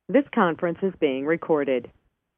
This conference is being recorded.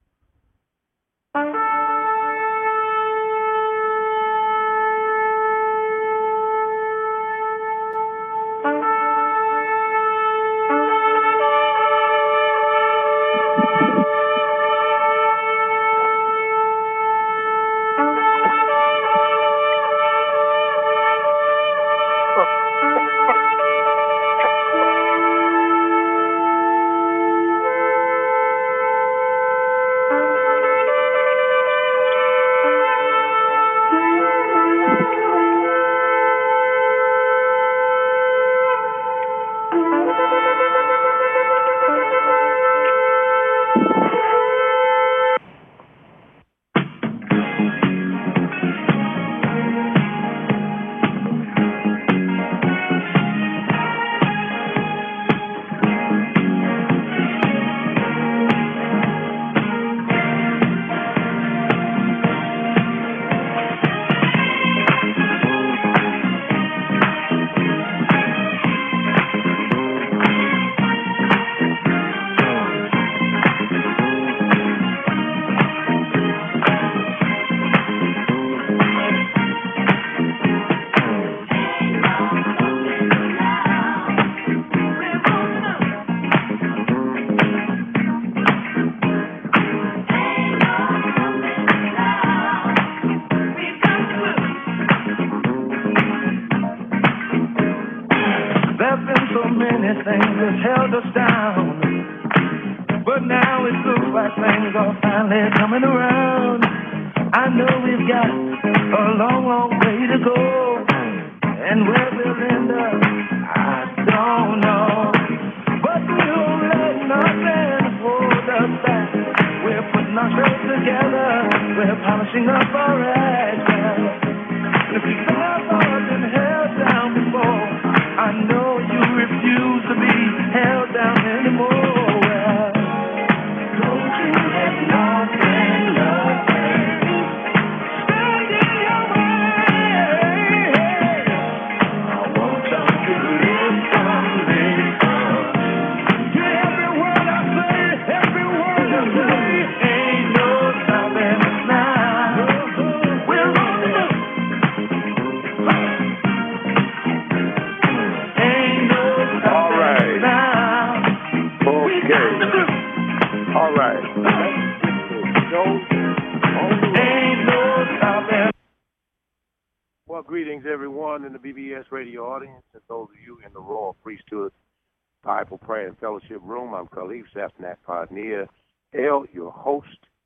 Greetings, everyone in the BBS radio audience, and those of you in the Royal Priesthood Bible Prayer and Fellowship Room. I'm Khalif Safnak Padnia, your host,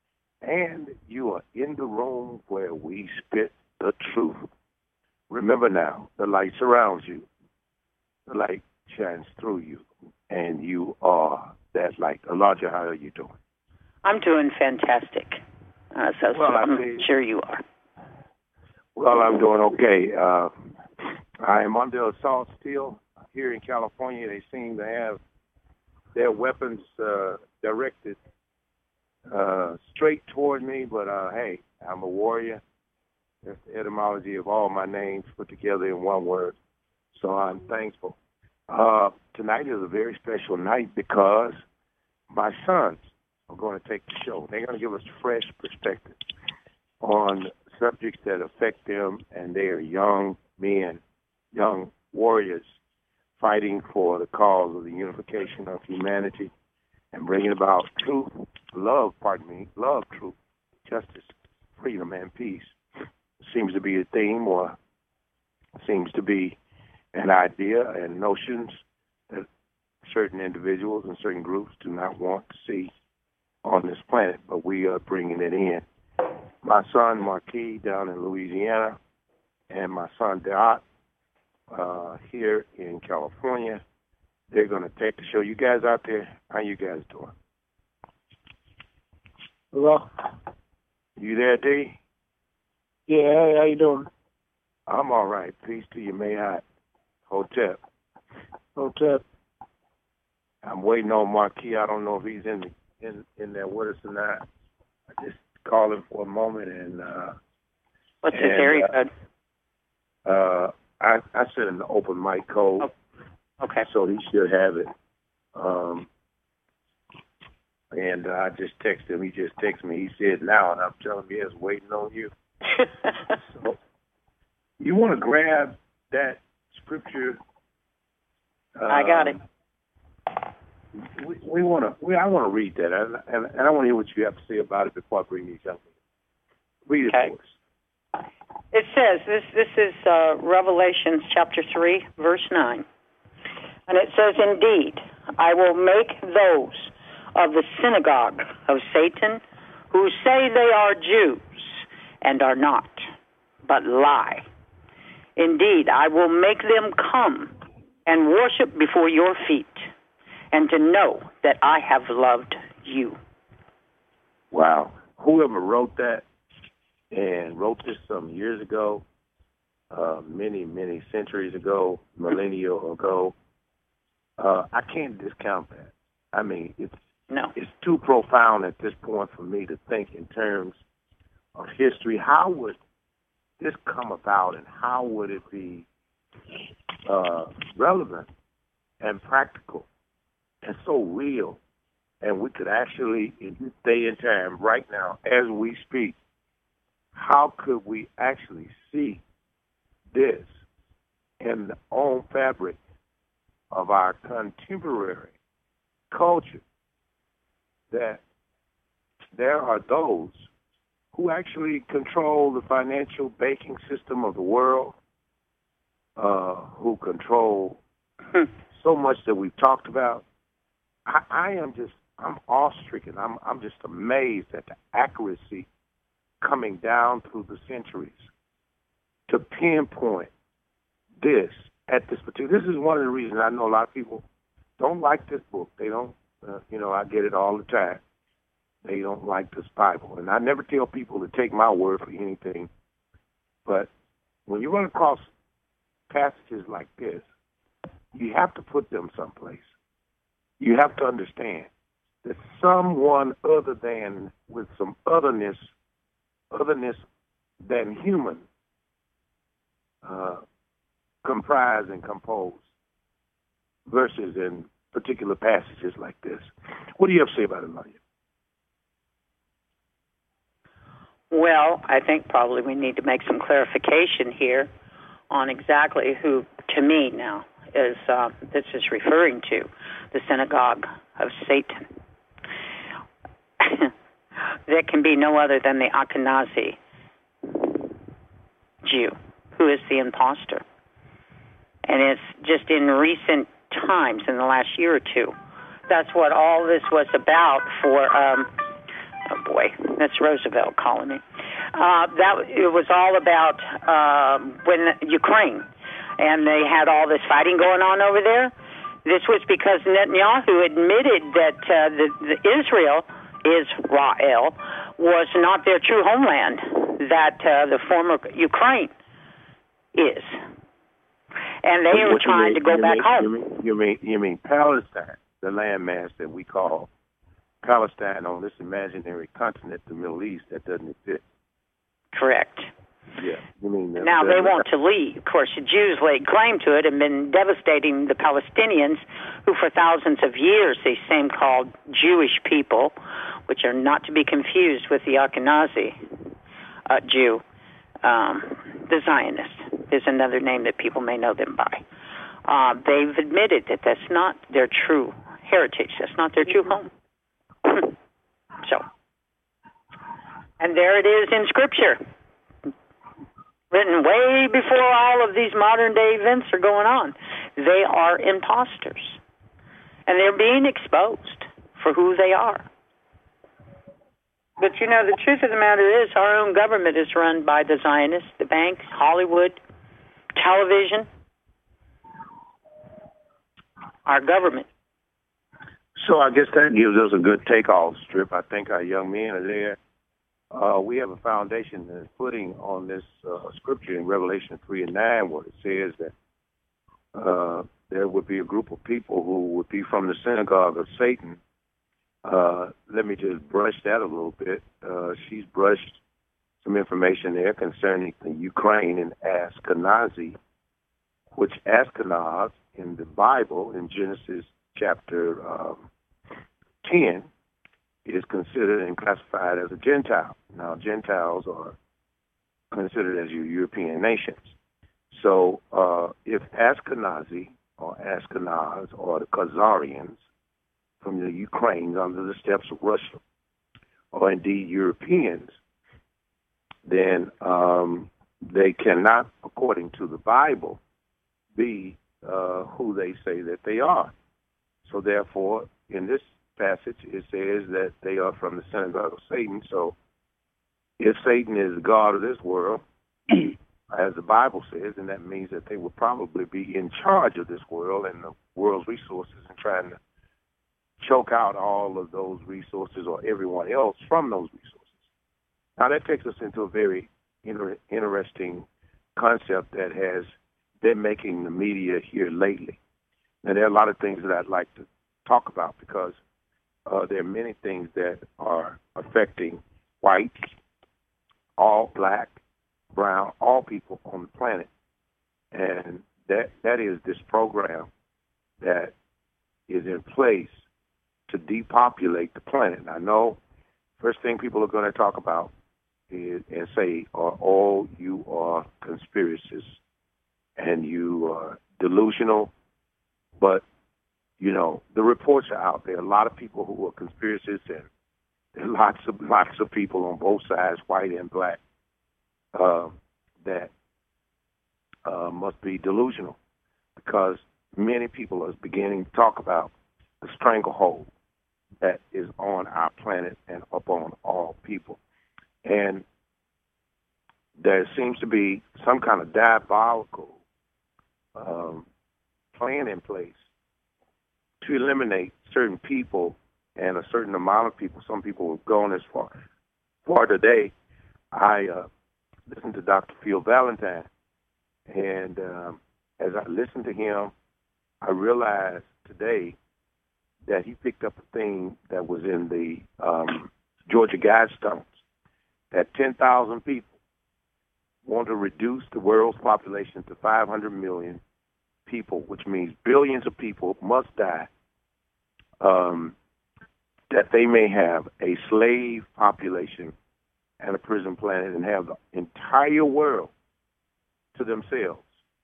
and you are in the room where we spit the truth. Remember now, the light surrounds you. The light shines through you, and you are that light. Elijah, how are you doing? I'm doing fantastic. I'm sure you are. Well, I'm doing okay. I am under assault still here in California. They seem to have their weapons directed straight toward me, but hey, I'm a warrior. That's the etymology of all my names put together in one word, so I'm thankful. Tonight is a very special night because my sons are going to take the show. They're going to give us fresh perspective on subjects that affect them, and they are young men, young warriors fighting for the cause of the unification of humanity and bringing about love, truth, justice, freedom, and peace. Seems to be a theme, or seems to be an idea and notions that certain individuals and certain groups do not want to see on this planet, but we are bringing it in. My son, Marquis, down in Louisiana, and my son, Deot, here in California, they're going to take the show. You guys out there, how you guys doing? Hello? You there, D? Yeah, hey, how you doing? I'm all right. Peace to you, Mayhat. Hotep. I'm waiting on Marquis. I don't know if he's in there with us or not. I just called him for a moment, and what's his area code? I sent him the open mic code. Oh, okay. So he should have it. And I just texted him. He just texted me. He said now, and I'm telling him, yes, waiting on you. So you want to grab that scripture? I got it. I want to read that, and I want to hear what you have to say about it before I bring these up. Read it for us. It says, this is Revelation chapter 3, verse 9. And it says, indeed, I will make those of the synagogue of Satan who say they are Jews and are not, but lie. Indeed, I will make them come and worship before your feet, and to know that I have loved you. Wow. Whoever wrote that and wrote this some years ago, many centuries ago, millennia ago, I can't discount that. I mean, it's too profound at this point for me to think in terms of history. How would this come about, and how would it be relevant and practical and so real? And we could actually, in this day and time, right now, as we speak, how could we actually see this in the own fabric of our contemporary culture, that there are those who actually control the financial banking system of the world, who control so much that we've talked about? I'm awestricken. I'm just amazed at the accuracy coming down through the centuries to pinpoint this at this particular. This is one of the reasons I know a lot of people don't like this book. They don't, I get it all the time. They don't like this Bible. And I never tell people to take my word for anything. But when you run across passages like this, you have to put them someplace. You have to understand that someone other than, with some otherness than human, comprise and compose verses in particular passages like this. What do you have to say about it, Maria? Well, I think probably we need to make some clarification here on exactly who, to me now, is this is referring to, the synagogue of Satan. There can be no other than the Ashkenazi Jew, who is the imposter. And it's just in recent times, in the last year or two, that's what all this was about for, that's Roosevelt calling me. It was all about when Ukraine, and they had all this fighting going on over there. This was because Netanyahu admitted that the Israel was not their true homeland, that the former Ukraine is. And they were trying to go back home. You mean Palestine, the landmass that we call Palestine on this imaginary continent, the Middle East, that doesn't exist. Correct. Yeah. You mean that? Now they want to leave. Of course, the Jews laid claim to it and been devastating the Palestinians, who for thousands of years, these same called Jewish people, which are not to be confused with the Ashkenazi Jew, the Zionists is another name that people may know them by. They've admitted that that's not their true heritage. That's not their true home. So, and there it is in Scripture, written way before all of these modern day events are going on. They are imposters, and they're being exposed for who they are. But the truth of the matter is, our own government is run by the Zionists, the banks, Hollywood, television, our government. So I guess that gives us a good takeoff strip. I think our young men are there. We have a foundation and footing on this scripture in Revelation 3 and 9, where it says that there would be a group of people who would be from the synagogue of Satan. Let me just brush that a little bit. She's brushed some information there concerning the Ukraine and Ashkenazi, which Ashkenaz in the Bible, in Genesis chapter 10, is considered and classified as a Gentile. Now, Gentiles are considered as your European nations. So if Ashkenazi or Ashkenaz or the Khazarians from the Ukraine under the steppes of Russia, or indeed Europeans, then they cannot, according to the Bible, be who they say that they are. So therefore, in this passage, it says that they are from the synagogue of Satan. So if Satan is the god of this world, as the Bible says, then that means that they will probably be in charge of this world and the world's resources and trying to choke out all of those resources or everyone else from those resources. Now, that takes us into a very interesting concept that has been making the media here lately. Now, there are a lot of things that I'd like to talk about because there are many things that are affecting whites, all black, brown, all people on the planet. And that is this program that is in place to depopulate the planet. And I know first thing people are going to talk about is and say, oh, you are conspiracists and you are delusional. But, you know, the reports are out there. A lot of people who are conspiracists, and there are lots of people on both sides, white and black, that must be delusional, because many people are beginning to talk about the stranglehold that is on our planet and upon all people. And there seems to be some kind of diabolical plan in place to eliminate certain people and a certain amount of people. Some people have gone as far today. I listened to Dr. Phil Valentine, and as I listened to him, I realized today that he picked up a thing that was in the Georgia Guidestones, that 10,000 people want to reduce the world's population to 500 million people, which means billions of people must die, that they may have a slave population and a prison planet and have the entire world to themselves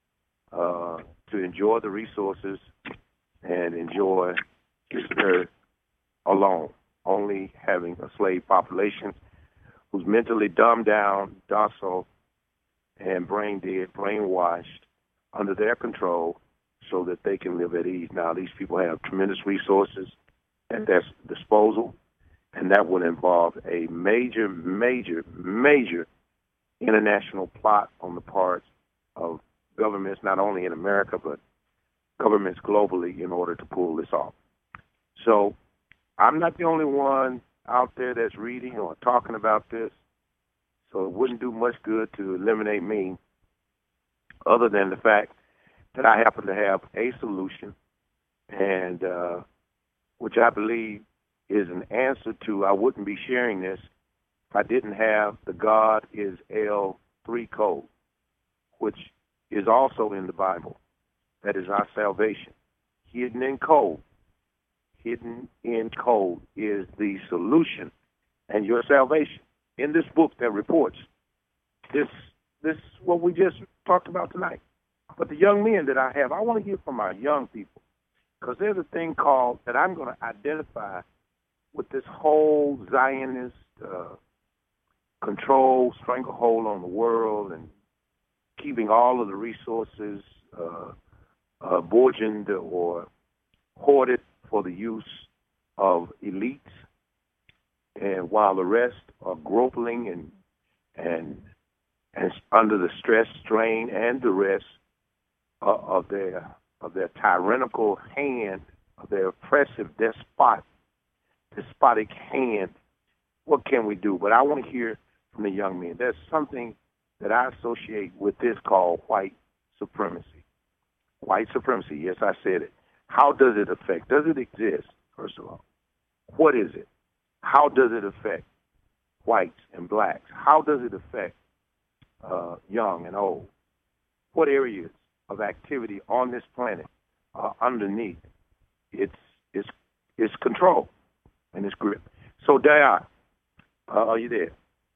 to enjoy the resources and enjoy this earth alone, only having a slave population who's mentally dumbed down, docile, and brain dead, brainwashed, under their control so that they can live at ease. Now, these people have tremendous resources at their disposal, and that would involve a major, major, major international plot on the part of governments, not only in America, but governments globally, in order to pull this off. So I'm not the only one out there that's reading or talking about this, so it wouldn't do much good to eliminate me, other than the fact that I happen to have a solution, and which I believe is an answer to, I wouldn't be sharing this if I didn't have the God is L3 code, which is also in the Bible. That is our salvation. Hidden in code. Hidden in code is the solution and your salvation. In this book that reports this what we just talked about tonight. But the young men that I have, I want to hear from our young people, because there's a thing called that I'm going to identify with this whole Zionist control, stranglehold on the world, and keeping all of the resources bourgeoned or hoarded for the use of elites, and while the rest are groping and under the stress, strain, and duress of their tyrannical hand, of their oppressive despotic hand. What can we do? But I want to hear from the young men. There's something that I associate with this called white supremacy. White supremacy, yes, I said it. How does it affect? Does it exist, first of all? What is it? How does it affect whites and blacks? How does it affect young and old? What areas of activity on this planet are underneath its control and its grip? So, Daya, are you there?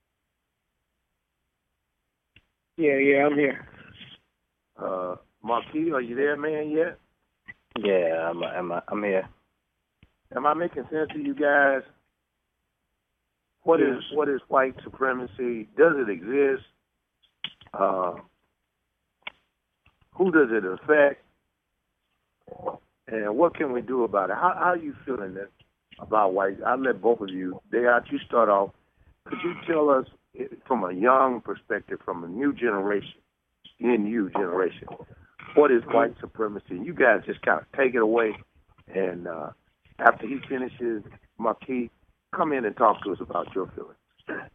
Yeah, I'm here. Marquis, are you there, man, yet? Yeah, I'm here. Am I making sense to you guys? What is white supremacy? Does it exist? Who does it affect? And what can we do about it? How are you feeling that about white? I'll let both of you. Daya, you start off. Could you tell us from a young perspective, from a new generation, what is white supremacy? You guys just kind of take it away, and after he finishes, Marquis, come in and talk to us about your feelings.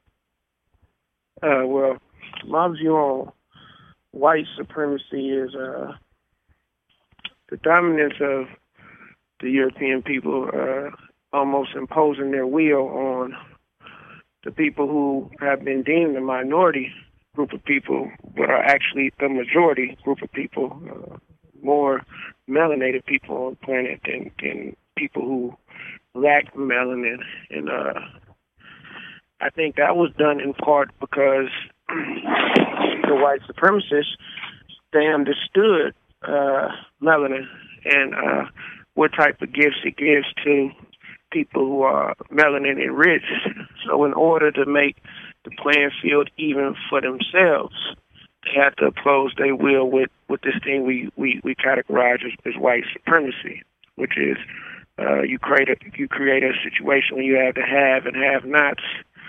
Well, my view on white supremacy is the dominance of the European people almost imposing their will on the people who have been deemed a minority group of people, but are actually the majority group of people, more melanated people on the planet than people who lack melanin. And I think that was done in part because the white supremacists, they understood melanin and what type of gifts it gives to people who are melanin enriched. So in order to make the playing field even for themselves, they have to oppose their will with this thing we categorize as white supremacy, which is you create a situation where you have the have and have nots.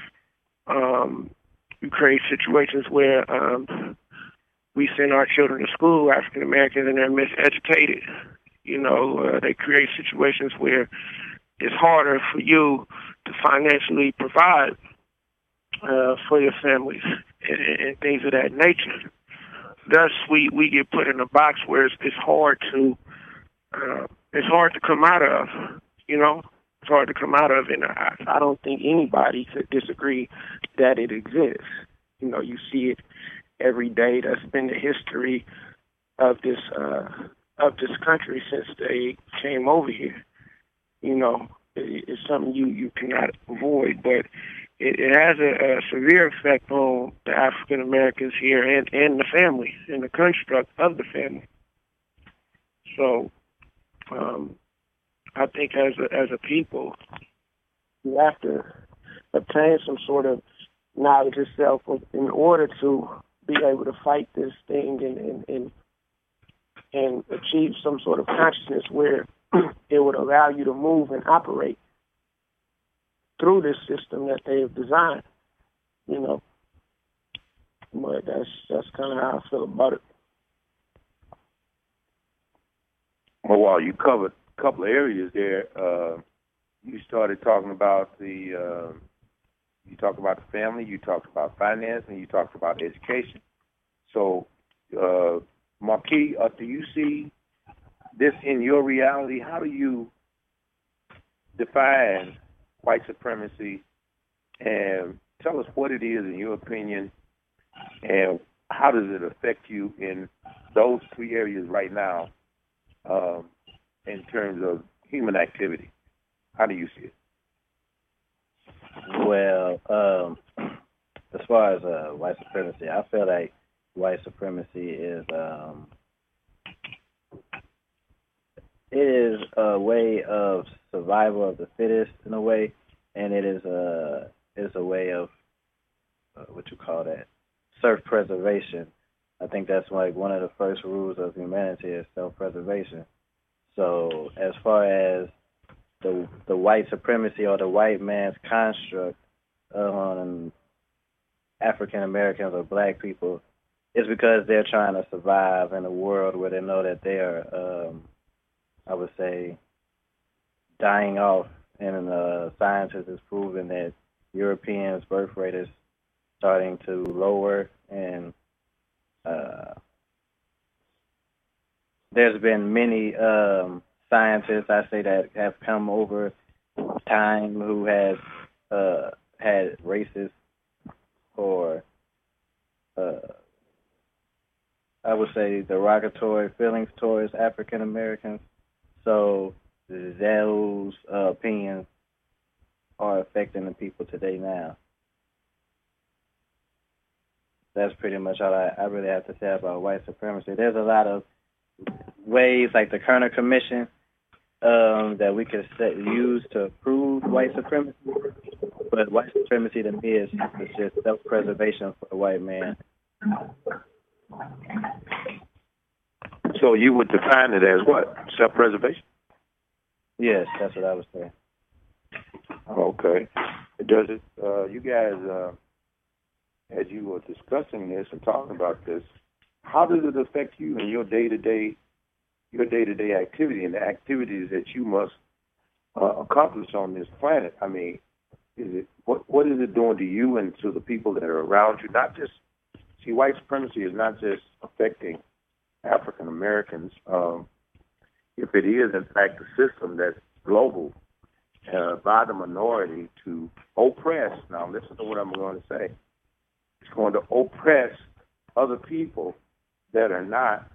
You create situations where we send our children to school, African Americans, and they're miseducated. They create situations where it's harder for you to financially provide for your families and things of that nature. Thus, we get put in a box where it's hard to come out of. It's hard to come out of, and I don't think anybody could disagree that it exists. You see it every day. That's been the history of this country since they came over here. It's something you cannot avoid, but it has a severe effect on the African Americans here and the family and the construct of the family. So, I think as a people, you have to obtain some sort of knowledge of self in order to be able to fight this thing and achieve some sort of consciousness where it would allow you to move and operate through this system that they have designed. But that's kind of how I feel about it. Well, while you covered a couple of areas there, you started talking about you talked about the family, you talked about finance, and you talked about education. So, Marquis, do you see this in your reality? How do you define white supremacy, and tell us what it is in your opinion, and how does it affect you in those three areas right now in terms of human activity? How do you see it? Well, as far as white supremacy, I feel like white supremacy is it is a way of survival of the fittest in a way, and it is a way of what you call that, self-preservation. I think that's like one of the first rules of humanity is self-preservation. So as far as the white supremacy or the white man's construct on African Americans or black people, it's because they're trying to survive in a world where they know that they are, I would say, dying off. And scientists has proven that Europeans' birth rate is starting to lower, and there's been many scientists, I say, that have come over time who have had racist or I would say derogatory feelings towards African Americans. So those opinions are affecting the people today now. That's pretty much all I really have to say about white supremacy. There's a lot of ways, like the Kerner Commission, that we could use to prove white supremacy. But white supremacy to me is just self-preservation for the white man. So you would define it as what? Self-preservation? Yes, that's what I would say. Okay. Does it, you guys, as you were discussing this and talking about this, how does it affect you in your day-to-day activity and the activities that you must accomplish on this planet? I mean, what is it doing to you and to the people that are around you? Not just, see, white supremacy is not just affecting African Americans. If it is, in fact, a system that's global by the minority to oppress, now listen to what I'm going to say, it's going to oppress other people that are not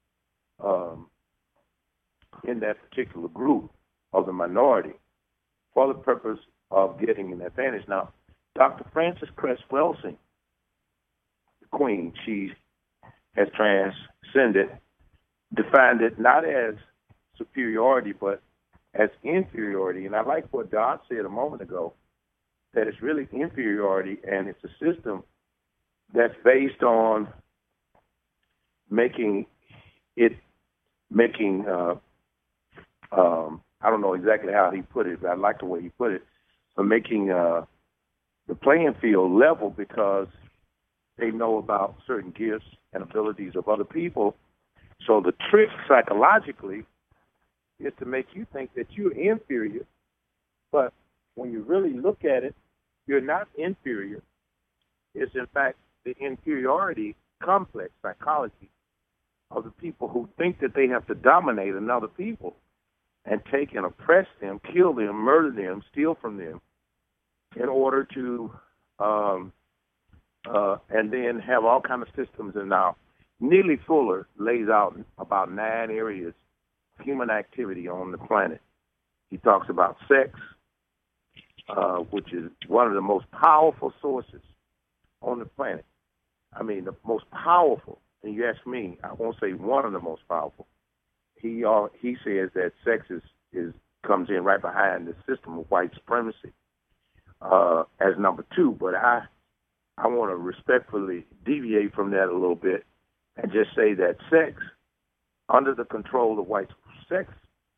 in that particular group of the minority for the purpose of getting an advantage. Now, Dr. Frances Cress Welsing, the Queen, she has transcended, defined it not as superiority, but as inferiority. And I like what Don said a moment ago, that it's really inferiority, and it's a system that's based on making I don't know exactly how he put it, but I like the way he put it, but making the playing field level, because they know about certain gifts and abilities of other people. So the trick psychologically is to make you think that you're inferior, but when you really look at it, you're not inferior. It's in fact the inferiority complex psychology of the people who think that they have to dominate another people and take and oppress them, kill them, murder them, steal from them in order to and then have all kind of systems. And now Neely Fuller lays out about 9 areas of human activity on the planet. He talks about sex, which is one of the most powerful sources on the planet. I mean, the most powerful. And you ask me, I won't say one of the most powerful. He says that sex comes in right behind the system of white supremacy as number 2. But I want to respectfully deviate from that a little bit and just say that sex, under the control of white sex,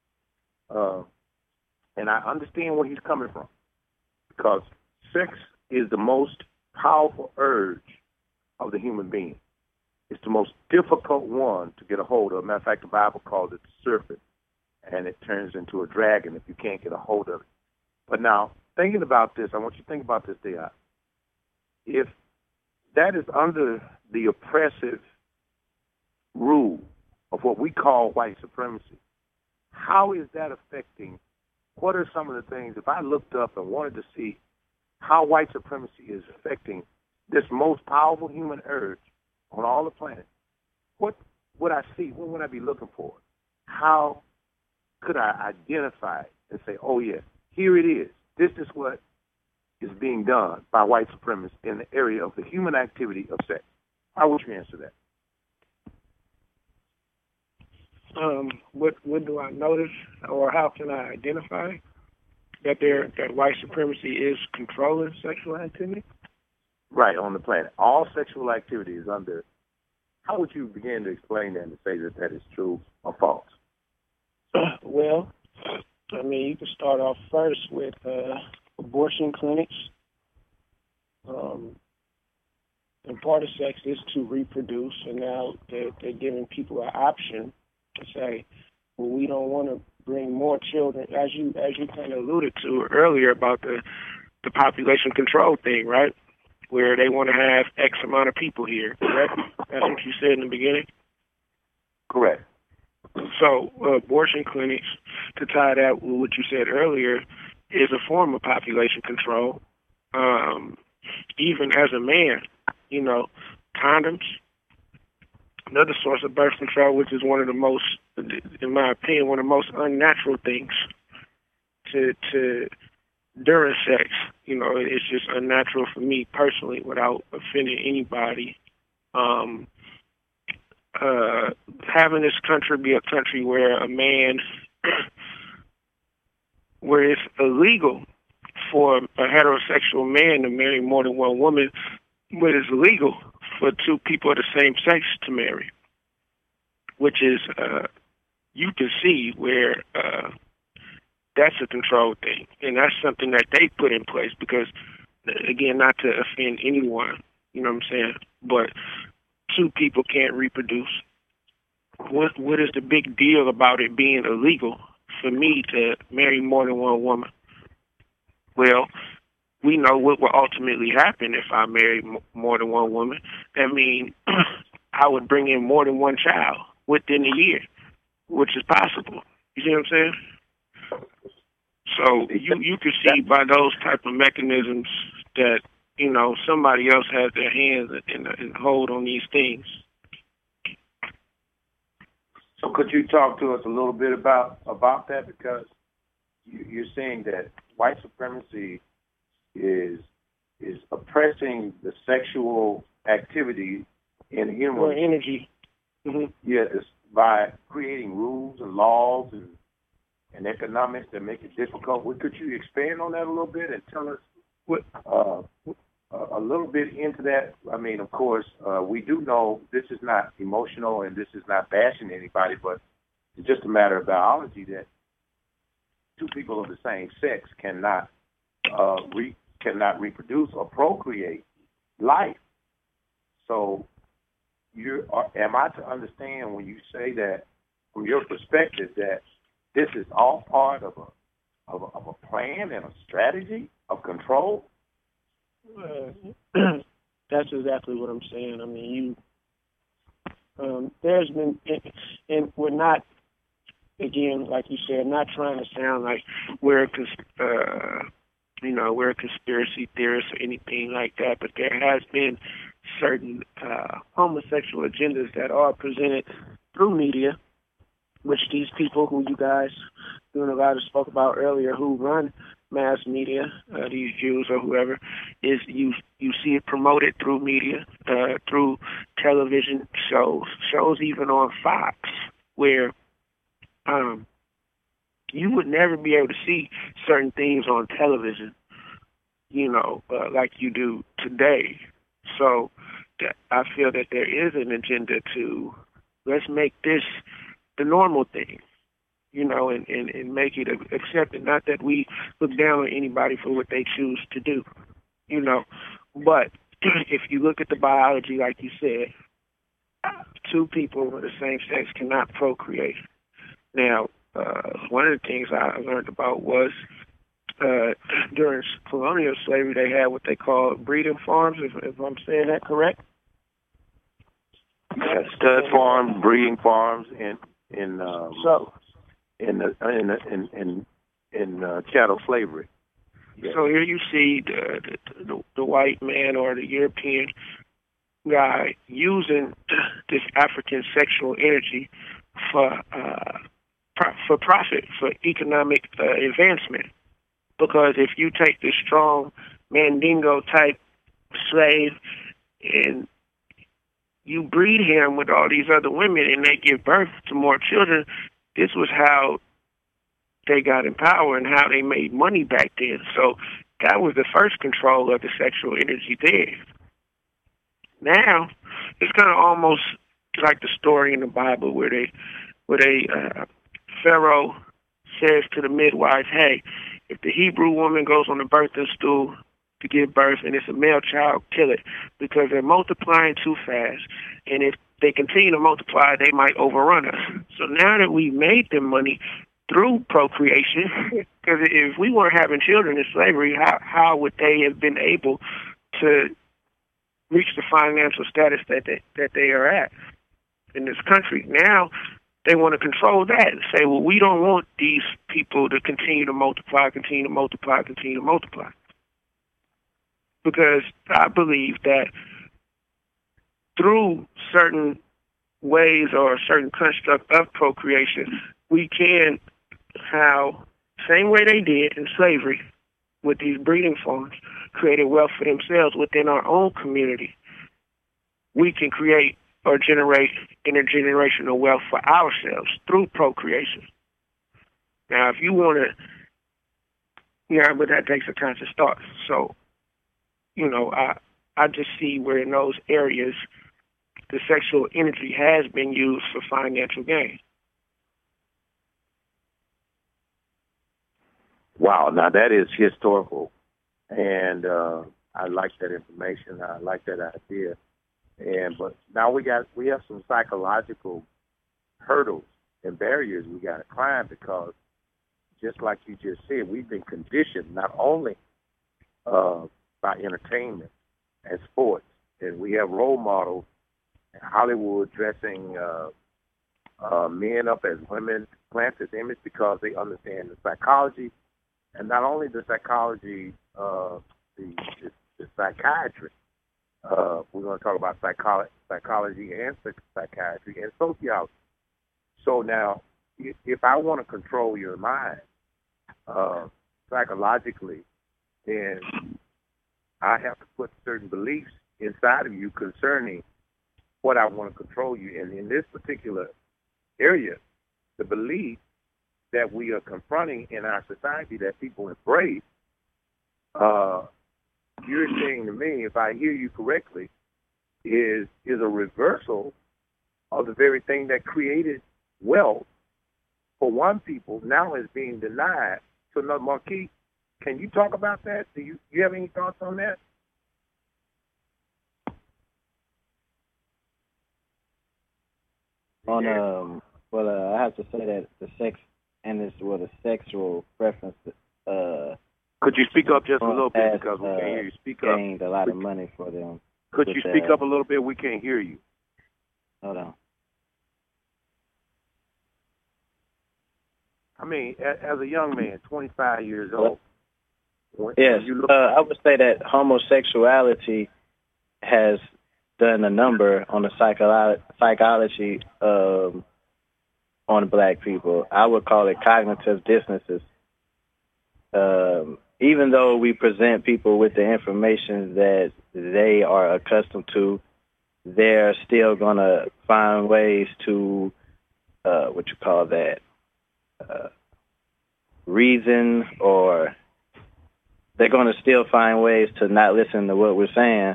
and I understand where he's coming from, because sex is the most powerful urge of the human being. It's the most difficult one to get a hold of. Matter of fact, the Bible calls it the serpent, and it turns into a dragon if you can't get a hold of it. But now, thinking about this, I want you to think about this, D.I. If that is under the oppressive rule of what we call white supremacy, how is that affecting, what are some of the things, if I looked up and wanted to see how white supremacy is affecting this most powerful human urge on all the planet, what would I see? What would I be looking for? How could I identify it and say, oh, yeah, here it is. This is what is being done by white supremacists in the area of the human activity of sex? How would you answer that? What do I notice, or how can I identify that white supremacy is controlling sexual activity? Right, on the planet. All sexual activity is under. How would you begin to explain that and say that that is true or false? Well, I mean, you can start off first with abortion clinics. And part of sex is to reproduce, and now they're giving people an option to say, well, we don't want to bring more children, as you kind of alluded to earlier about the population control thing, right? Where they want to have X amount of people here, correct? That's what you said in the beginning? Correct. So abortion clinics, to tie that with what you said earlier, is a form of population control. Even as a man, condoms, another source of birth control, which is one of the most, in my opinion, one of the most unnatural things to during sex. It's just unnatural for me personally, without offending anybody. Having this country be a country where where it's illegal for a heterosexual man to marry more than one woman, but it's illegal for two people of the same sex to marry, which is, you can see where that's a control thing. And that's something that they put in place because, again, not to offend anyone, you know what I'm saying, but two people can't reproduce. What is the big deal about it being illegal for me to marry more than one woman? Well, we know what will ultimately happen if I marry more than one woman. That means I would bring in more than one child within a year, which is possible. You see what I'm saying? So you can see by those type of mechanisms that, somebody else has their hands and hold on these things. So could you talk to us a little bit about that? Because you're saying that white supremacy is oppressing the sexual activity in human or energy. Mm-hmm. Yes, by creating rules and laws and economics that make it difficult. Could you expand on that a little bit and tell us a little bit into that? I mean, of course, we do know this is not emotional and this is not bashing anybody, but it's just a matter of biology that two people of the same sex cannot reproduce or procreate life. So, am I to understand when you say that, from your perspective, that this is all part of a plan and a strategy of control? That's exactly what I'm saying. I mean, there's been, and we're not, again, like you said, not trying to sound like we're a conspiracy theorist or anything like that, but there has been certain homosexual agendas that are presented through media, which these people who you guys doing a lot of spoke about earlier, who run mass media, these Jews or whoever, is you see it promoted through media, through television shows even on Fox, where you would never be able to see certain things on television, like you do today. So I feel that there is an agenda to let's make this the normal thing, and make it accepted. Not that we look down on anybody for what they choose to do, but if you look at the biology, like you said, two people of the same sex cannot procreate. Now, one of the things I learned about was during colonial slavery, they had what they call breeding farms, if I'm saying that correct. Yeah, stud farms, breeding farms, in chattel slavery. Yeah. So here you see the white man or the European guy using this African sexual energy for profit, for economic advancement. Because if you take this strong Mandingo type slave and you breed him with all these other women and they give birth to more children, this was how they got in power and how they made money back then. So that was the first control of the sexual energy there. Now, it's kind of almost like the story in the Bible where Pharaoh says to the midwives, hey, if the Hebrew woman goes on the birthing stool to give birth and it's a male child, kill it, because they're multiplying too fast. And if they continue to multiply, they might overrun us. So now that we made them money through procreation, because if we weren't having children in slavery, how would they have been able to reach the financial status that they are at in this country? Now they want to control that and say, well, we don't want these people to continue to multiply. Because I believe that through certain ways or a certain construct of procreation, we can, how same way they did in slavery, with these breeding farms, creating wealth for themselves within our own community, we can create or generate intergenerational wealth for ourselves through procreation. Now, if you want to, but that takes a conscious thought. So, I just see where in those areas the sexual energy has been used for financial gain. Wow, now that is historical, and I like that information. I like that idea. But now we have some psychological hurdles and barriers we got to climb, because just like you just said, we've been conditioned not only by entertainment and sports, and we have role models in Hollywood dressing men up as women, plant this image because they understand the psychology, and not only the psychology, the psychiatry. We're going to talk about psychology and psychiatry and sociology. So now, if I want to control your mind psychologically, then I have to put certain beliefs inside of you concerning what I want to control you. And in this particular area, the belief that we are confronting in our society that people embrace, you're saying to me, if I hear you correctly, is a reversal of the very thing that created wealth for one people now is being denied to another. Marquis, can you talk about that? Do you have any thoughts on that? I have to say that the sex and the sexual preference. Could you speak up just a little bit, because we can't hear you? Speak up. Gained a lot of money for them. Could you speak up a little bit? We can't hear you. Hold on. I mean, as a young man, 25 years old. Yes, I would say that homosexuality has done a number on the psychology on black people. I would call it cognitive dissonances. Even though we present people with the information that they are accustomed to, they're still going to find ways to, reason, or they're going to still find ways to not listen to what we're saying.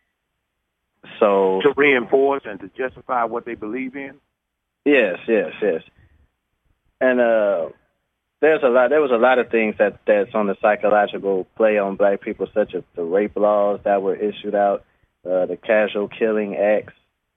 So to reinforce and to justify what they believe in? Yes. And there was a lot of things that's on the psychological play on black people, such as the rape laws that were issued out, the casual killing acts,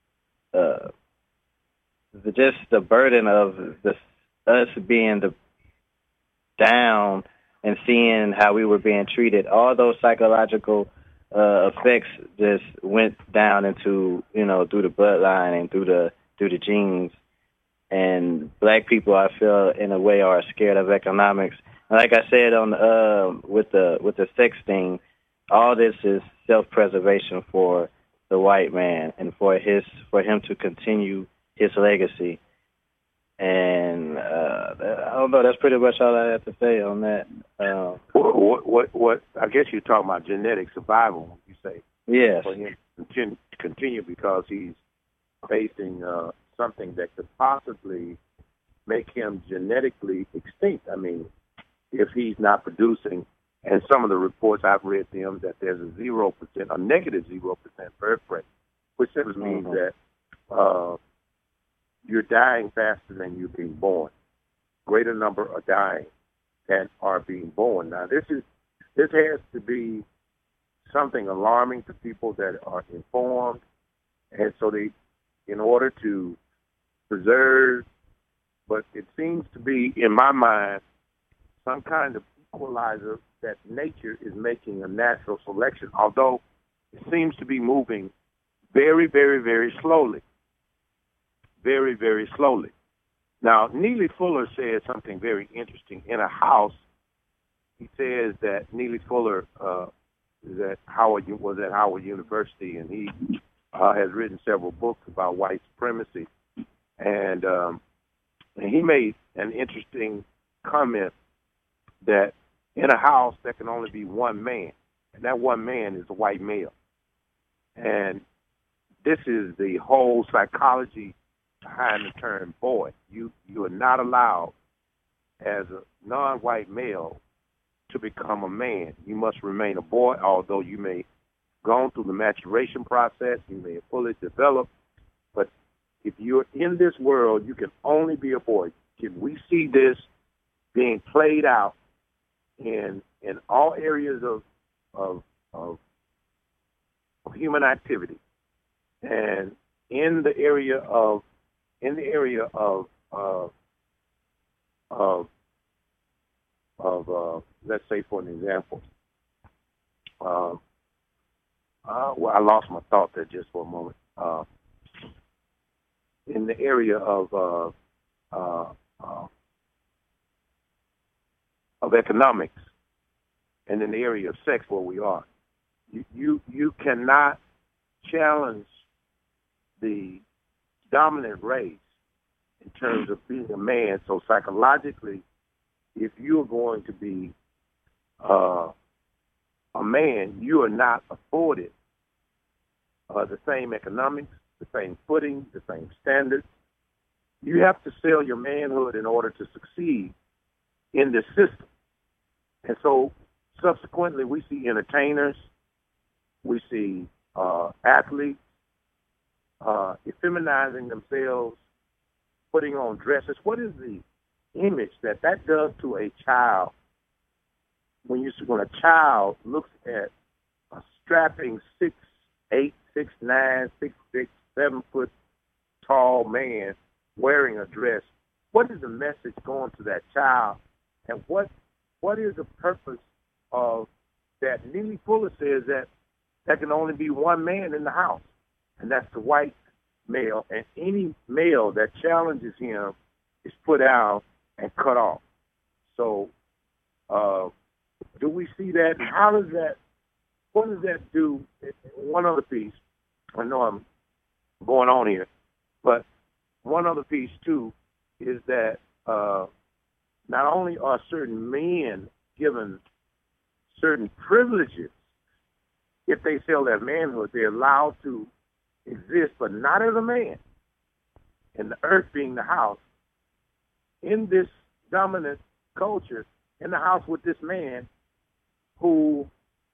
just the burden of us being down and seeing how we were being treated. All those psychological effects just went down into, through the bloodline and through the genes. And black people, I feel, in a way, are scared of economics. And like I said with the sex thing, all this is self-preservation for the white man and for him to continue his legacy. And I don't know. That's pretty much all I have to say on that. What? I guess you're talking about genetic survival. You say yes. For him to continue because he's facing something that could possibly make him genetically extinct. I mean, if he's not producing, and some of the reports I've read them that there's a negative 0% birth rate, which simply means that you're dying faster than you're being born. Greater number are dying than are being born. Now, this has to be something alarming to people that are informed, and so they, in order to preserve, but it seems to be, in my mind, some kind of equalizer that nature is making a natural selection, although it seems to be moving very, very, very slowly. Very, very slowly. Now, Neely Fuller said something very interesting. In a house, he says that Neely Fuller was at Howard University, and he has written several books about white supremacy. And he made an interesting comment that in a house there can only be one man, and that one man is a white male. And this is the whole psychology behind the term boy. You are not allowed as a non-white male to become a man. You must remain a boy, although you may gone through the maturation process, you may have fully developed, but if you're in this world, you can only be a boy. We see this being played out in all areas of human activity, and in the area of let's say, for an example, well, I lost my thought there just for a moment. In the area of economics, and in the area of sex, where we are, you cannot challenge the dominant race in terms of being a man. So psychologically, if you're going to be a man, you are not afforded the same economics, the same footing, the same standards. You have to sell your manhood in order to succeed in this system. And so subsequently, we see entertainers, we see athletes effeminizing themselves, putting on dresses. What is the image that does to a child when a child looks at a strapping 6'8", 6'9", 6'6", 7 foot tall man wearing a dress? What is the message going to that child? And what is the purpose of that? Neely Fuller says that there can only be one man in the house, and that's the white male, and any male that challenges him is put out and cut off. So do we see that? What does that do? One other piece, I know I'm going on here, but one other piece too is that not only are certain men given certain privileges if they sell their manhood, they're allowed to exist, but not as a man. And the earth being the house, in this dominant culture, in the house with this man who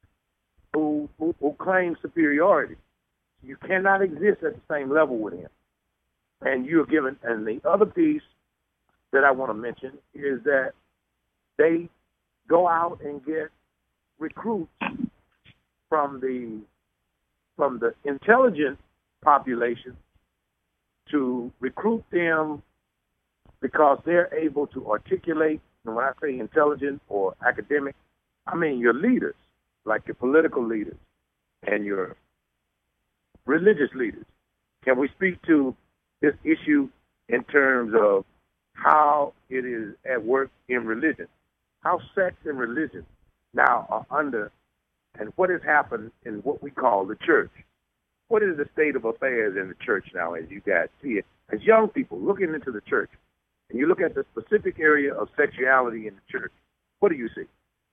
claims superiority. You cannot exist at the same level with him. And you're given, and the other piece that I want to mention is that they go out and get recruits from the intelligent population to recruit them because they're able to articulate. And when I say intelligent or academic, I mean your leaders, like your political leaders and your religious leaders. Can we speak to this issue in terms of how it is at work in religion, how sex and religion now are under, and what has happened in what we call the church? What is the state of affairs in the church now as you guys see it? As young people looking into the church, and you look at the specific area of sexuality in the church, what do you see?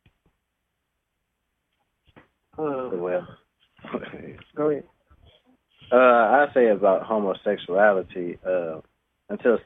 Well, go ahead. I say about homosexuality, until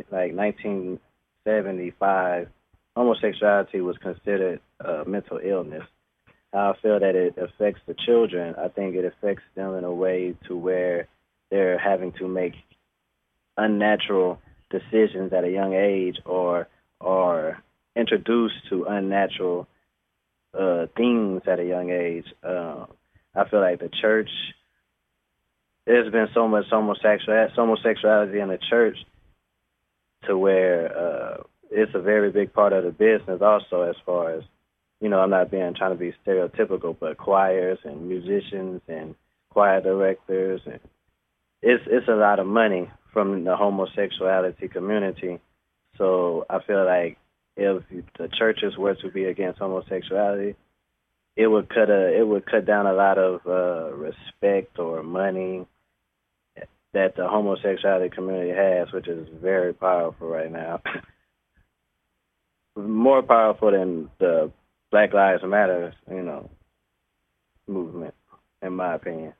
1975, homosexuality was considered mental illness. I feel that it affects the children. I think it affects them in a way to where they're having to make unnatural decisions at a young age, or introduced to unnatural things at a young age. I feel like the church, there's been so much homosexuality in the church to where it's a very big part of the business also, as far as, I'm not trying to be stereotypical, but choirs and musicians and choir directors, and it's a lot of money from the homosexuality community. So I feel like if the churches were to be against homosexuality, it would cut down a lot of respect or money that the homosexuality community has, which is very powerful right now. More powerful than the Black Lives Matter, movement, in my opinion.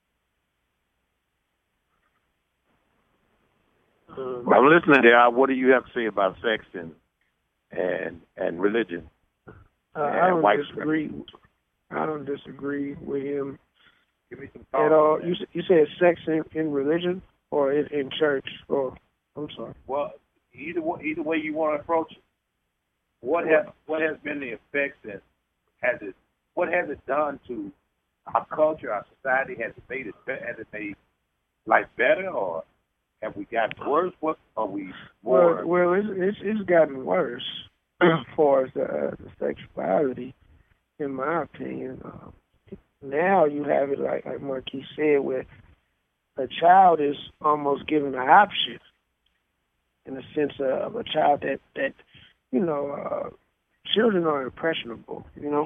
I'm listening there. What do you have to say about sex and religion? I don't white disagree. I don't disagree with him Give me some at thoughts all. on that. You said sex in religion or in church? Or I'm sorry. Well, either way you want to approach it. What has been the effects, and what has it done to our culture, our society? Has it made life better, or have we gotten worse? What are we more? Well, it's gotten worse as far as the sexuality, in my opinion. Now you have it like Marquis said, where a child is almost given an option, in the sense of a child that children are impressionable.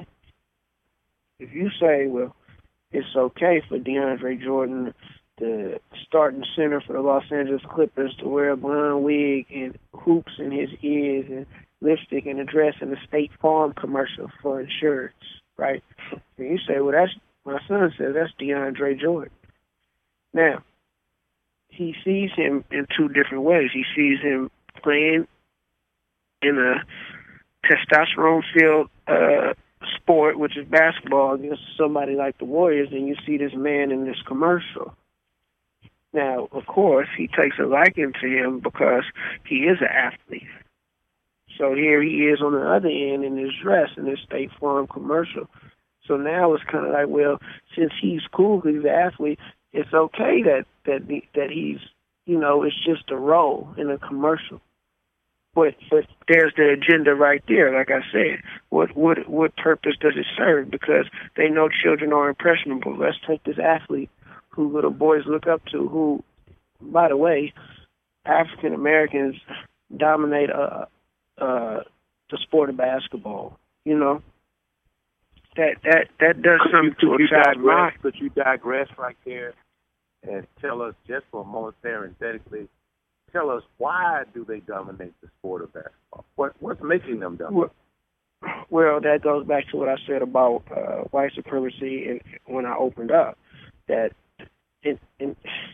If you say, well, it's okay for DeAndre Jordan, the starting center for the Los Angeles Clippers, to wear a blonde wig and hoops in his ears and lipstick and a dress in the State Farm commercial for insurance, right? And you say, well, that's, my son says, that's DeAndre Jordan. Now, he sees him in two different ways. He sees him playing in a testosterone-filled sport, which is basketball, against somebody like the Warriors, and you see this man in this commercial. Now, of course, he takes a liking to him because he is an athlete. So here he is on the other end in his dress in this State Farm commercial. So now it's kind of like, well, since he's cool because he's an athlete, it's okay that he's, it's just a role in a commercial. But there's the agenda right there. Like I said, what purpose does it serve? Because they know children are impressionable. Let's take this athlete who little boys look up to, who, by the way, African Americans dominate the sport of basketball. That does something to a child's mind. Could you digress right there and tell us, just for a moment, parenthetically, tell us, why do they dominate the sport of basketball? What's making them dominate? Well, that goes back to what I said about white supremacy, and when I opened up, that in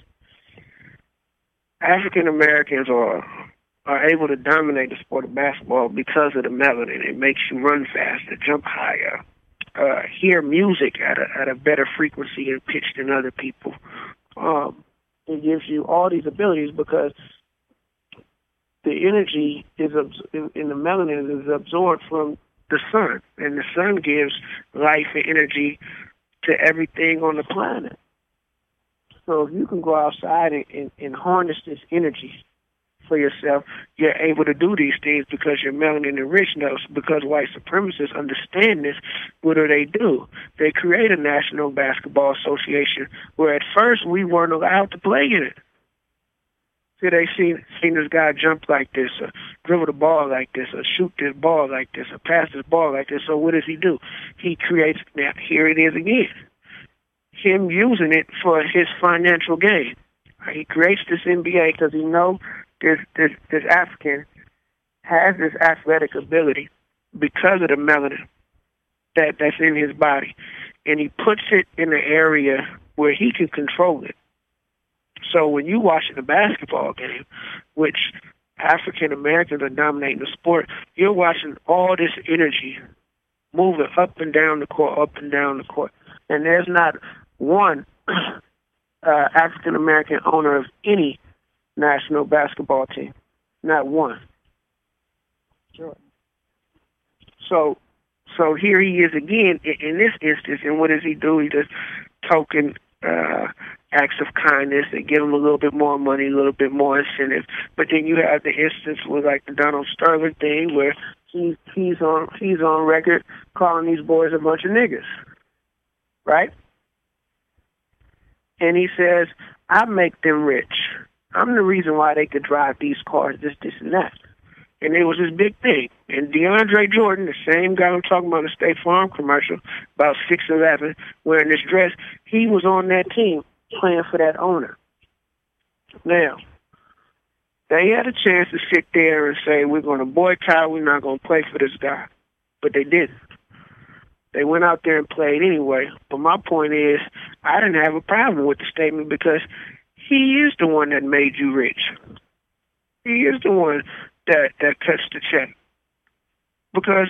African Americans are able to dominate the sport of basketball because of the melanin. It makes you run faster, jump higher, hear music at a better frequency and pitch than other people. It gives you all these abilities because the energy is in the melanin is absorbed from the sun, and the sun gives life and energy to everything on the planet. So if you can go outside and harness this energy for yourself, you're able to do these things because you're melanin enriched. Because white supremacists understand this, what do? They create a National Basketball Association where at first we weren't allowed to play in it. See, they seen this guy jump like this, or dribble the ball like this, or shoot this ball like this, or pass this ball like this. So what does he do? He creates, now here it is again, him using it for his financial gain. He creates this NBA because he knows this African has this athletic ability because of the melanin that's in his body. And he puts it in an area where he can control it. So when you watching a basketball game, which African Americans are dominating the sport, you're watching all this energy moving up and down the court, up and down the court. And there's not one African American owner of any national basketball team. Not one. Sure. So here he is again in this instance, and what does he do? He does token acts of kindness and give him a little bit more money, a little bit more incentive. But then you have the instance with like the Donald Sterling thing, where he's on record calling these boys a bunch of niggas, right? And he says, I make them rich. I'm the reason why they could drive these cars, this, and that. And it was this big thing. And DeAndre Jordan, the same guy I'm talking about in the State Farm commercial, about 6'11", wearing this dress, he was on that team playing for that owner. Now, they had a chance to sit there and say, we're going to boycott, we're not going to play for this guy. But they didn't. They went out there and played anyway. But my point is, I didn't have a problem with the statement because he is the one that made you rich. He is the one that cuts the check because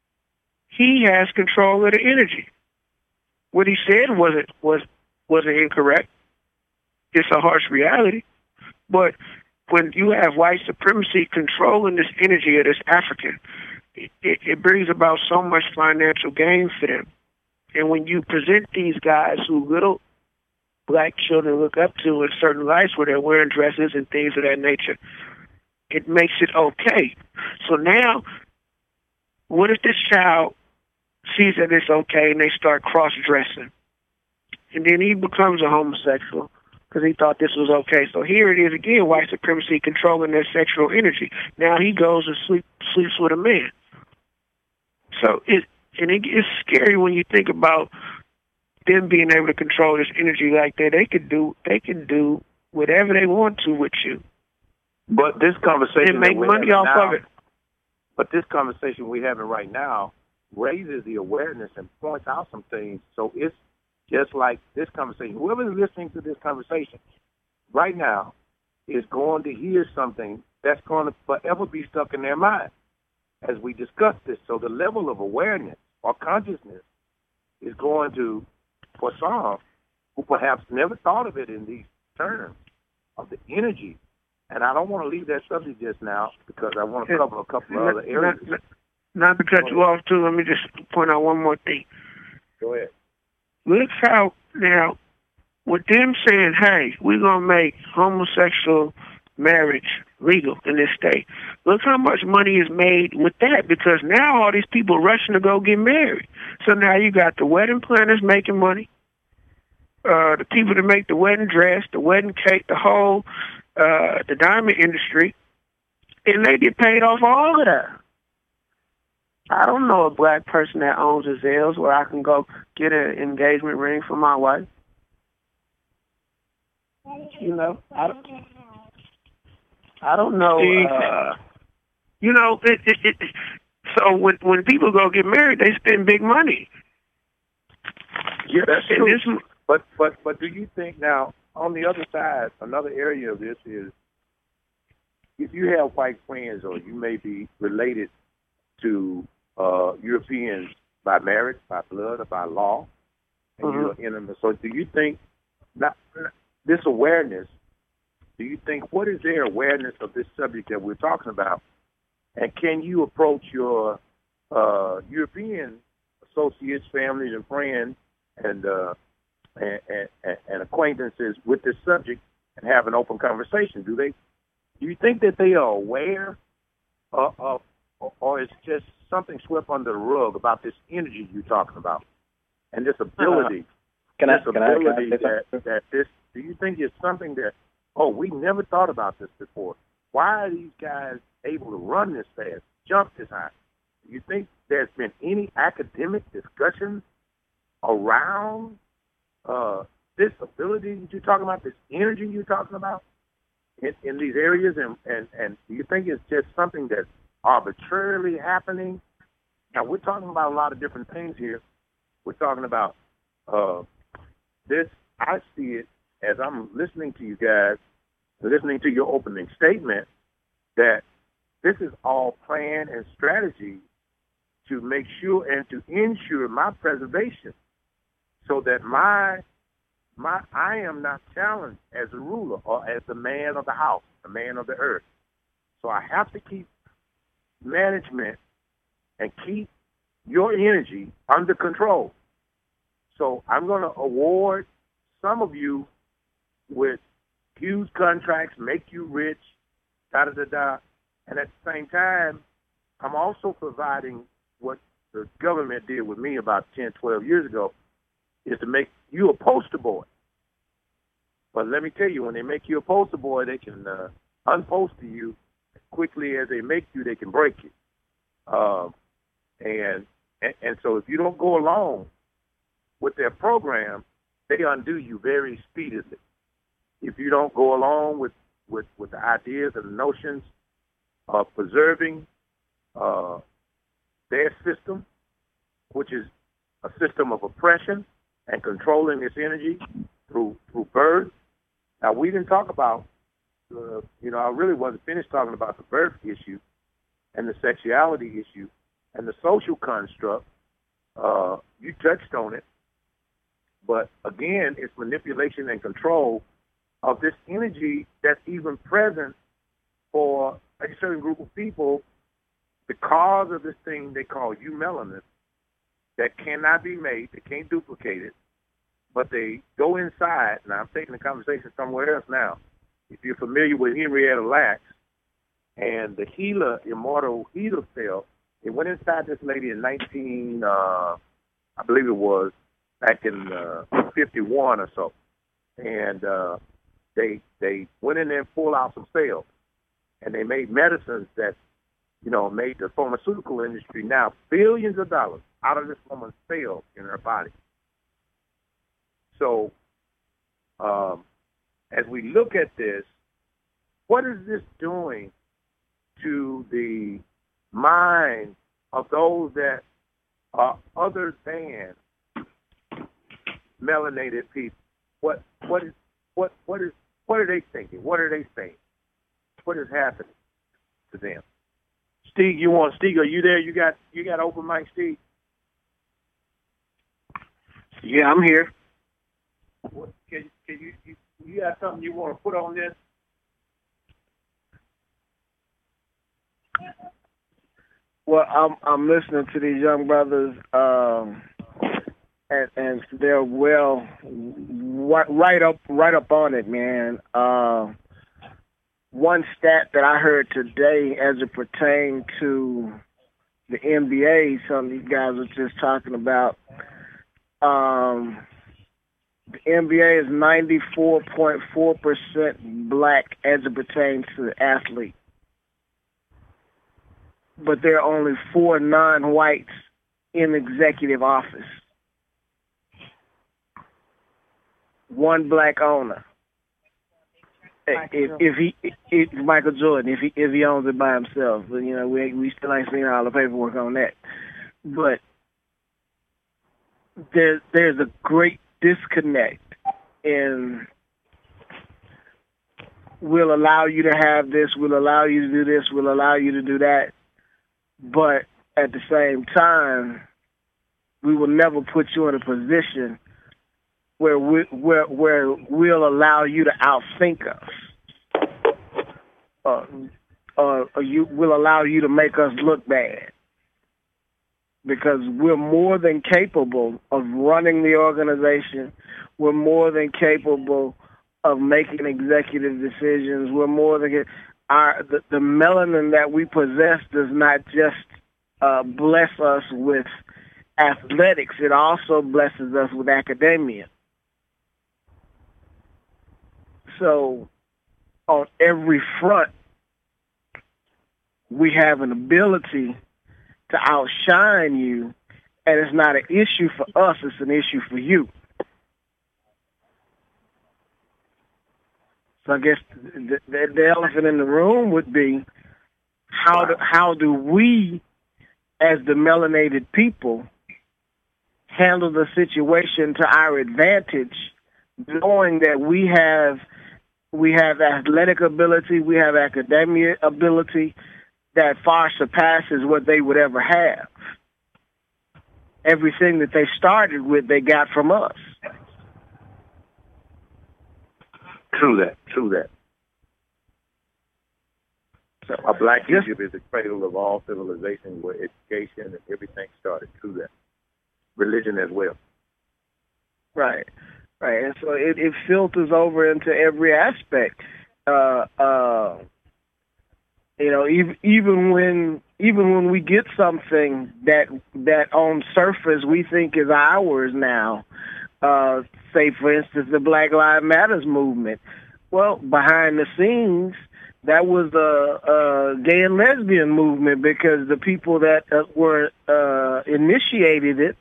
he has control of the energy. What he said wasn't incorrect. It's a harsh reality. But when you have white supremacy controlling this energy of this African, it brings about so much financial gain for them. And when you present these guys who little black children look up to in certain lights where they're wearing dresses and things of that nature, it makes it okay. So now, what if this child sees that it's okay and they start cross-dressing? And then he becomes a homosexual because he thought this was okay. So here it is again, white supremacy controlling their sexual energy. Now he goes and sleeps with a man. So it's scary when you think about them being able to control this energy like that. They can do whatever they want to with you. But this conversation and make money off of it. But this conversation we're having right now raises the awareness and points out some things. So it's just like this conversation. Whoever is listening to this conversation right now is going to hear something that's going to forever be stuck in their mind as we discuss this. So the level of awareness or consciousness is going to, for some who perhaps never thought of it in these terms, of the energy. And I don't want to leave that subject just now because I want to cover a couple of other areas. Not to cut you off, too, let me just point out one more thing. Go ahead. Look how, now, with them saying, hey, we're going to make homosexual marriage legal in this state, look how much money is made with that because now all these people rushing to go get married. So now you got the wedding planners making money, the people that make the wedding dress, the wedding cake, the whole, the diamond industry, and they get paid off all of that. I don't know a black person that owns a Zales where I can go get an engagement ring for my wife. You know, I don't know. You know, so when people go get married, they spend big money. Yeah, that's true. But do you think now, on the other side, another area of this is if you have white friends or you may be related to Europeans by marriage, by blood, or by law, and you're intimate. So do you think this awareness, do you think, what is their awareness of this subject that we're talking about? And can you approach your European associates, families, and friends and acquaintances with this subject and have an open conversation? Do you think that they are aware of, or it's just something swept under the rug about this energy you're talking about and this ability? Do you think it's something that, we never thought about this before? Why are these guys able to run this fast, jump this high? Do you think there's been any academic discussion around this ability that you're talking about, this energy you're talking about in these areas? And do you think it's just something that's arbitrarily happening? Now, we're talking about a lot of different things here. We're talking about this. I see it as I'm listening to you guys, listening to your opening statement, that this is all plan and strategy to make sure and to ensure my preservation so that I am not challenged as a ruler or as the man of the house, the man of the earth. So I have to keep management and keep your energy under control. So I'm going to award some of you with huge contracts, make you rich, da-da-da-da. And at the same time, I'm also providing what the government did with me about 10, 12 years ago, is to make you a poster boy. But let me tell you, when they make you a poster boy, they can unposter you as quickly as they make you, they can break you. And so if you don't go along with their program, they undo you very speedily. If you don't go along with the ideas and the notions of preserving their system, which is a system of oppression and controlling this energy through birth. Now, we didn't talk about, I really wasn't finished talking about the birth issue and the sexuality issue and the social construct. You touched on it. But again, it's manipulation and control of this energy that's even present for a certain group of people because of this thing they call eumelanin that cannot be made, they can't duplicate it, but they go inside. Now, I'm taking the conversation somewhere else now. If you're familiar with Henrietta Lacks and the immortal HeLa cell, it went inside this lady in I believe it was, back in 51 or so. And they went in there and pulled out some cells. And they made medicines that, made the pharmaceutical industry now billions of dollars out of this woman's cells in her body. So as we look at this, what is this doing to the mind of those that are other than melanated people? What are they thinking? What are they saying? What is happening to them? Steve, are you there? You got open mic, Steve? Yeah, I'm here. Can you have something you want to put on this? Well, I'm listening to these young brothers, and they're right up on it, man. One stat that I heard today, as it pertained to the NBA, some of these guys were just talking about. The NBA is 94.4% black as it pertains to the athlete. But there are only 4 non-whites in executive office. 1 black owner. If Michael Jordan, if he owns it by himself, but we still ain't seen all the paperwork on that. But there's a great disconnect in we'll allow you to have this, we'll allow you to do this, we'll allow you to do that, but at the same time, we will never put you in a position where we'll allow you to outthink us, or we'll allow you to make us look bad, because we're more than capable of running the organization. We're more than capable of making executive decisions. We're more than the melanin that we possess does not just bless us with athletics. It also blesses us with academia. So on every front, we have an ability to outshine you, and it's not an issue for us, it's an issue for you. So I guess the elephant in the room would be, how do we, as the melanated people, handle the situation to our advantage, knowing that we have athletic ability, we have academia ability that far surpasses what they would ever have. Everything that they started with, they got from us. True that. So, a black Egypt is the cradle of all civilization, where education and everything started. True that. Religion as well. Right. And so it filters over into every aspect. Even when we get something that on surface we think is ours now, say for instance the Black Lives Matters movement. Well, behind the scenes, that was a gay and lesbian movement, because the people that were initiated it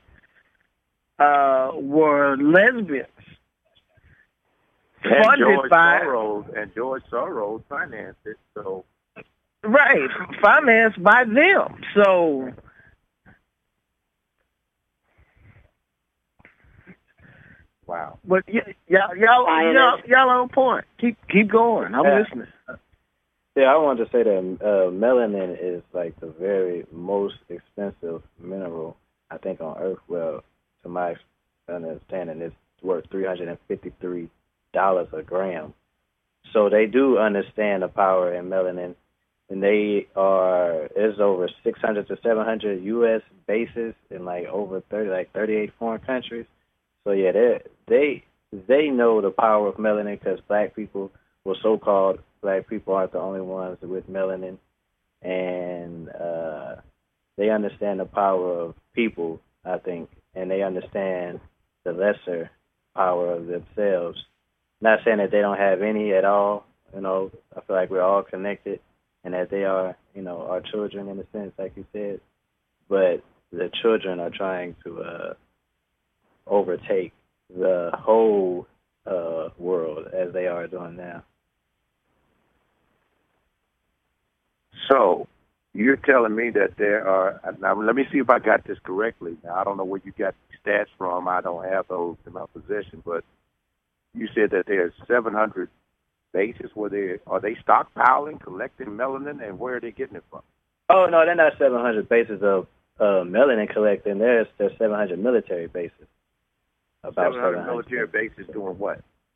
were lesbians. And George Soros financed it, so. Right, financed by them. So Wow. But y'all on point. Keep going. I'm listening. Yeah, I wanted to say that melanin is like the very most expensive mineral, I think, on Earth. Well, to my understanding, it's worth $353 a gram. So they do understand the power in melanin, and there's over 600 to 700 U.S. bases in like over 38 foreign countries. So yeah, they know the power of melanin because black people, well, so-called black people, aren't the only ones with melanin, and they understand the power of people, I think, and they understand the lesser power of themselves. Not saying that they don't have any at all. I feel like we're all connected, and that they are, our children in a sense, like you said. But the children are trying to overtake the whole world as they are doing now. So you're telling me that there are, now let me see if I got this correctly. Now, I don't know where you got stats from. I don't have those in my possession, but you said that there's 700 bases where are they stockpiling, collecting melanin, and where are they getting it from? Oh, no, they're not 700 bases of melanin collecting. There's 700 military bases. About 700 military bases doing what?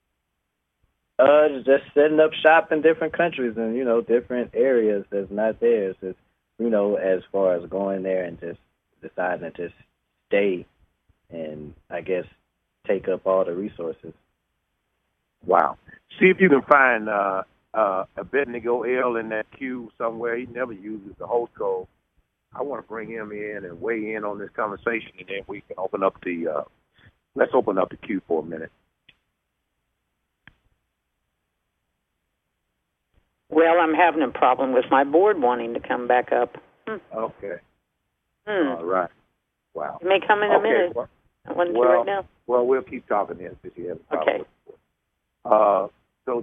Just setting up shop in different countries and, different areas that's not theirs. It's, as far as going there and just deciding to just stay and, I guess, take up all the resources. Wow. See if you can find Abednego L in that queue somewhere. He never uses the host code. I want to bring him in and weigh in on this conversation, and then we can open up let's open up the queue for a minute. Well, I'm having a problem with my board wanting to come back up. Okay. All right. Wow. It may come in a minute. Well, I want to right now. Well, we'll keep talking then since you have a problem. Okay. So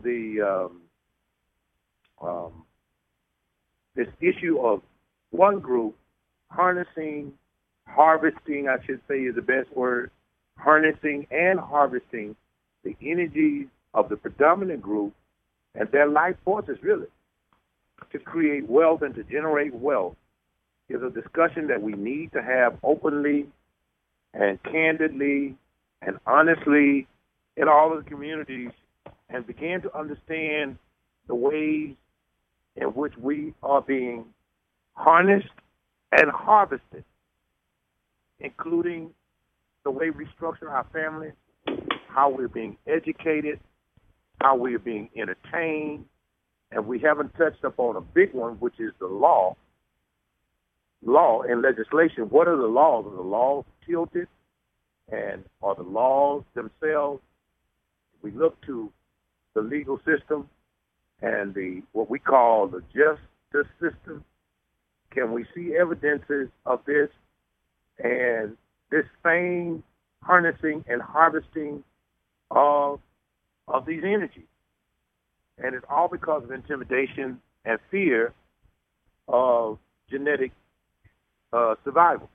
this issue of one group harvesting, I should say is the best word, harnessing and harvesting the energies of the predominant group and their life forces, really, to create wealth and to generate wealth is a discussion that we need to have openly and candidly and honestly in all of the communities and begin to understand the ways in which we are being harnessed and harvested, including the way we structure our families, how we're being educated, how we're being entertained, and we haven't touched upon a big one, which is the law and legislation. What are the laws? Are the laws tilted, and are the laws themselves? We look to the legal system and what we call the justice system. Can we see evidences of this and this same harnessing and harvesting of these energies? And it's all because of intimidation and fear of genetic survival.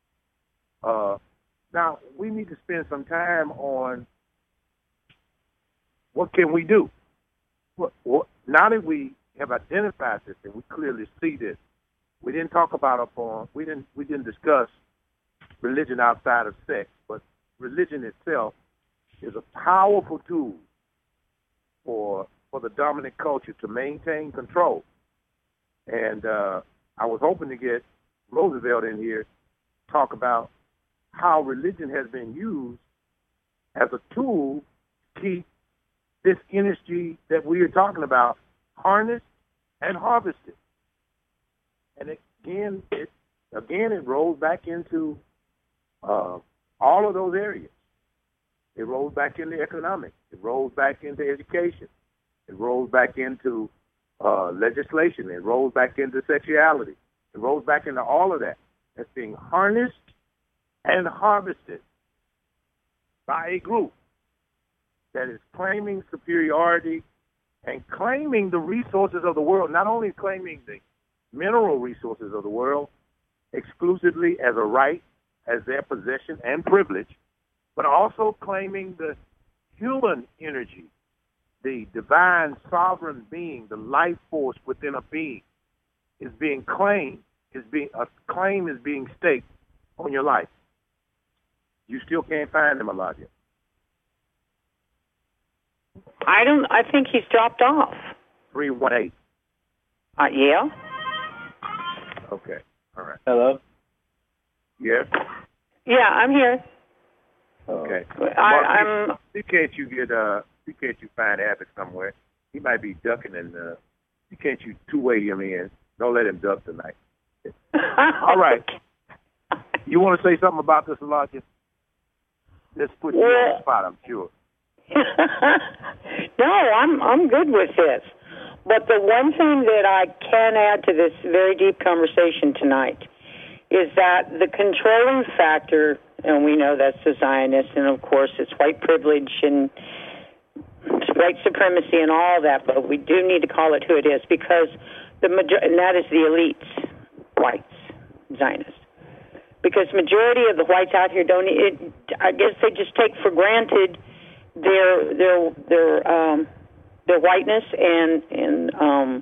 Now, we need to spend some time on what can we do. Now that we have identified this and we clearly see this, we didn't talk about we didn't discuss religion outside of sex, but religion itself is a powerful tool for the dominant culture to maintain control. And I was hoping to get Roosevelt in here to talk about how religion has been used as a tool to keep this energy that we are talking about harnessed and harvested. And it rolls back into all of those areas. It rolls back into economics. It rolls back into education. It rolls back into legislation. It rolls back into sexuality. It rolls back into all of that. That's being harnessed and harvested by a group that is claiming superiority and claiming the resources of the world, not only claiming the mineral resources of the world exclusively as a right, as their possession and privilege, but also claiming the human energy, the divine sovereign being, the life force within a being, is being claimed, a claim is being staked on your life. You still can't find him, Elijah. I think he's dropped off. 318. Yeah. Okay. All right. Hello? Yes. Yeah, I'm here. Okay. I'm. Can't you find Abbott somewhere? He might be ducking, and can't you two-way him in? Don't let him duck tonight. All right. You want to say something about this, Elijah? Let's put you on the spot, I'm sure. No, I'm good with this. But the one thing that I can add to this very deep conversation tonight is that the controlling factor, and we know that's the Zionists, and of course it's white privilege and white supremacy and all that, but we do need to call it who it is, because and that is the elites, whites, Zionists. Because majority of the whites out here I guess they just take for granted their whiteness and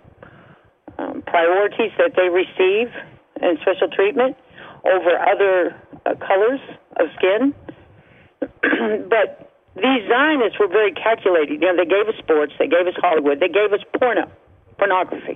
priorities that they receive and special treatment over other colors of skin. But these Zionists were very calculated. They gave us sports, they gave us Hollywood, they gave us pornography.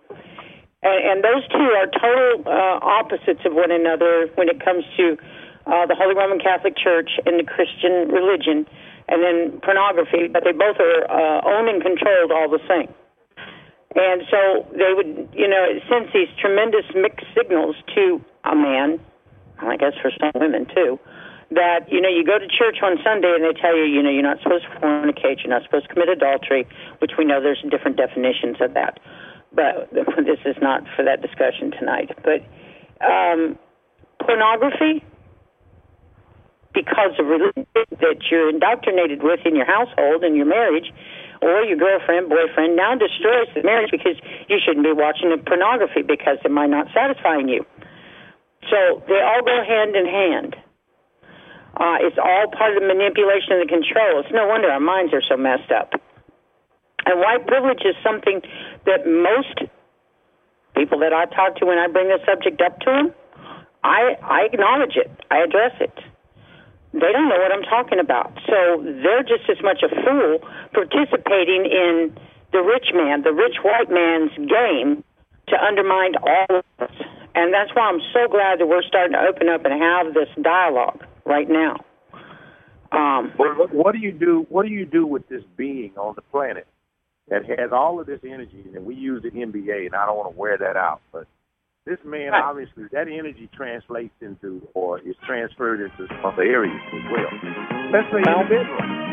And those two are total opposites of one another when it comes to the Holy Roman Catholic Church and the Christian religion, and then pornography, but they both are owned and controlled all the same. And so they would, it sends these tremendous mixed signals to a man, I guess for some women too, that, you go to church on Sunday and they tell you, you're not supposed to fornicate, you're not supposed to commit adultery, which we know there's different definitions of that. But this is not for that discussion tonight. But pornography, because of religion that you're indoctrinated with in your household and your marriage, or your girlfriend, boyfriend, now destroys the marriage because you shouldn't be watching the pornography because it might not satisfying you. So they all go hand in hand. It's all part of the manipulation and the control. It's no wonder our minds are so messed up. And white privilege is something that most people that I talk to when I bring the subject up to them, I acknowledge it. I address it. They don't know what I'm talking about. So they're just as much a fool participating in the rich white man's game to undermine all of us. And that's why I'm so glad that we're starting to open up and have this dialogue right now. What do you do with this being on the planet that has all of this energy, and we use the NBA, and I don't want to wear that out, but this man, obviously, that energy translates into or is transferred into some other areas as well. Let's say individual.